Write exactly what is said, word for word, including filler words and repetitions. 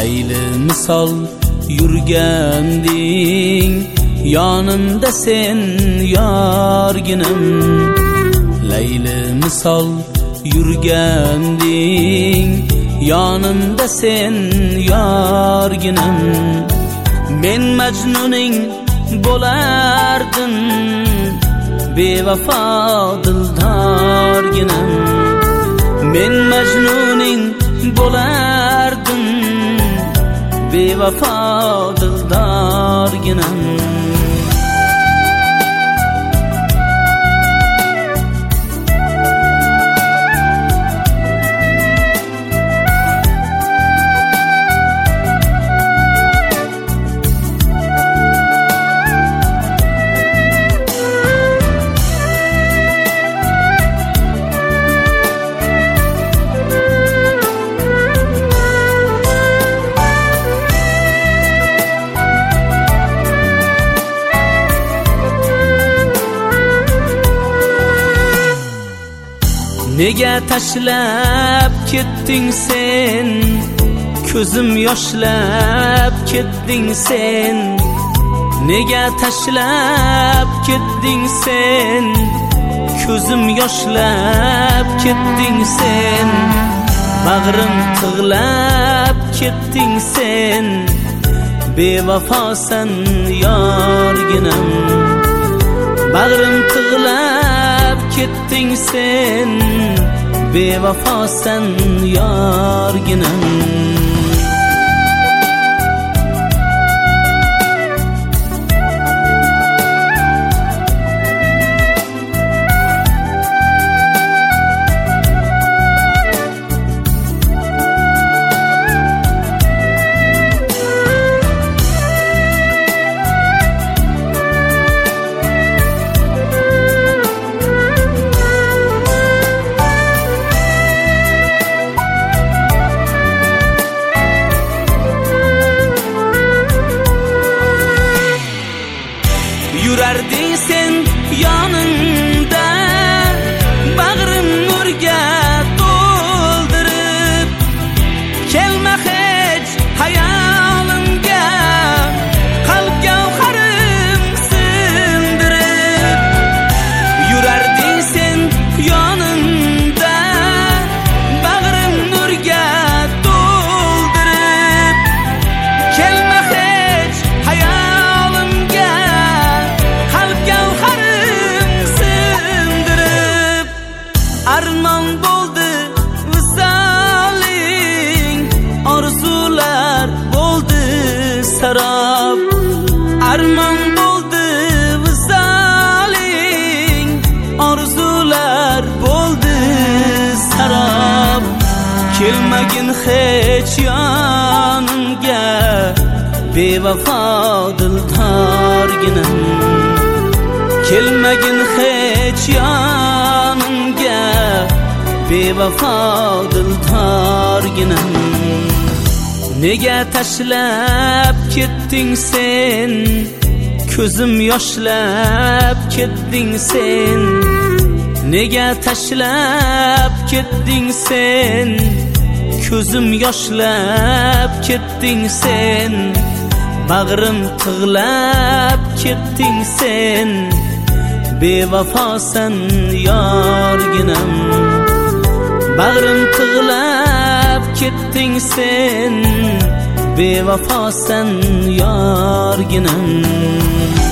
Layli misol yurganding yonimda sen yorginim. Layli misol yurganding yonimda sen yorginim. Men majnuning bo'lardim, bevafo dildorginim. Men majnuning bo'lardim, bevafo dildorginim. Nega tashlab ketding sen, ko'zim yoshlab ketding sen. Nega tashlab ketding sen, ko'zim yoshlab ketding sen. Bag'rim tig'lab ketding sen, bevafosan yorginim. Bag'rim tig'lab ketding sen, bevafosan yorginim. Yurarding sen yonimda, bag'rim nurga to'ldirib. Kelma hech hayolimga, qalb gavharim sindirib. Yurarding sen yonimda, bag'rim nurga to'ldirib. Kelma hech hayolimga, armon bo'ldi visoling, orzular bo'ldi sarob. Armon bo'ldi visoling, orzular bo'ldi sarob. Kelmagin hech yonimga, bevafo dildorginim. Kelmagin hech yonimga, bevafo dildorginim. Nega tashlab ketding sen, ko'zim yoshlab ketding sen. Nega tashlab ketding sen, ko'zim yoshlab ketding sen. Bag'rim tig'lab ketding sen, bevafosan yorginim. Bag'rim tig'lab ketding sen, bevafosan yorginim.